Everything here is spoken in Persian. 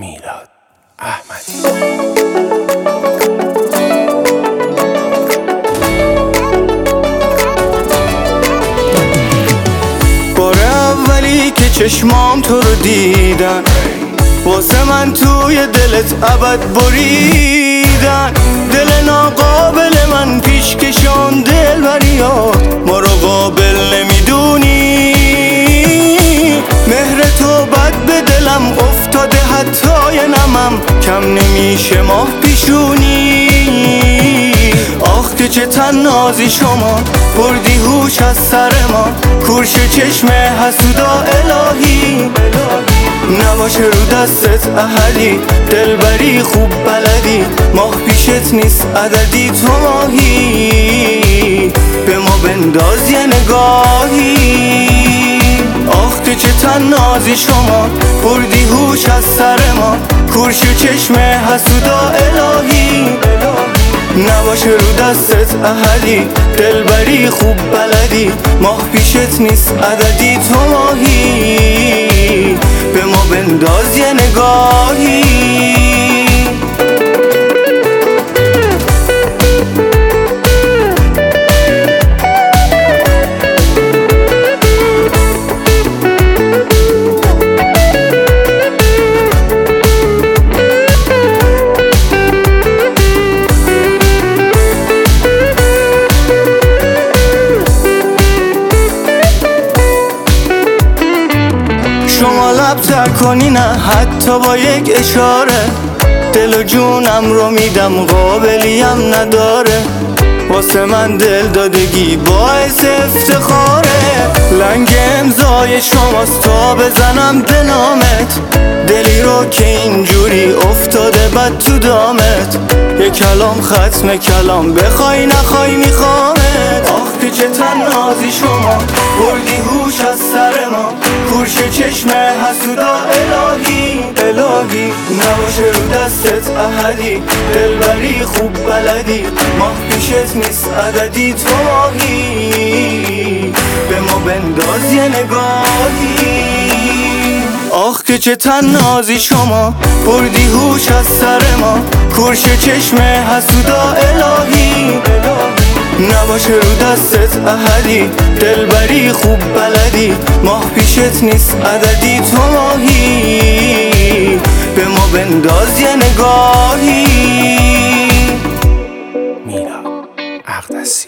میلاد احمدی. بار اولی که چشمام تو رو دیدن، واسه من توی دلت ابد بریدن. دل ناقابل من پیش کشان دلبریات، ما رو قابل نمیدونی. مهر تو بد به دلم افتاده، حتی نمم کم نمیشه ماه پیشونی. آخ که چه طنازی شما، بردی هوش از سر ما. کورش چشم حسودا الهی، نباشه رو دستت احدی. دلبری خوب بلدی، ماه پیشت نیست عددی. تو ماهی به ما بنداز یه نگاهی. آخ که چه طنازی شما، بردی هوش از سر ما. کورش چشم حسودا الهی، نباشه رو دستت احدی. دلبری خوب بلدی، ماه پیشت نیست عددی. تو ماهی به ما بنداز یه نگاهی. شما لب‌تر کنی نه حتی با یک اشاره. دل و جونم رو میدم قابلیم نداره. واسه من دل دادگی باعث افتخاره. لنگ امضای شماست تا بزنم به نامت. دلی رو که اینجوری افتاده بد تو دامت. یه کلام ختم کلام، بخوای نخوای میخوامت. آخ که چه طنازی شما، بردی هوش از سر ما. کورش چشم حسودا الهی، نباشه رو دستت احدی. دلبری خوب بلدی، ماه پیشت نیست عددی. تو ماهی به ما بنداز یه نگاهی. آخ که چه طنازی شما، بردی هوش از سر ما. کورش چشم حسودا الهی، نباشه رو دستت احدی. دلبری خوب بلدی، ماه پیشت نیست عددی. تو ماهی به ما بنداز یه نگاهی. میلاد احمدی.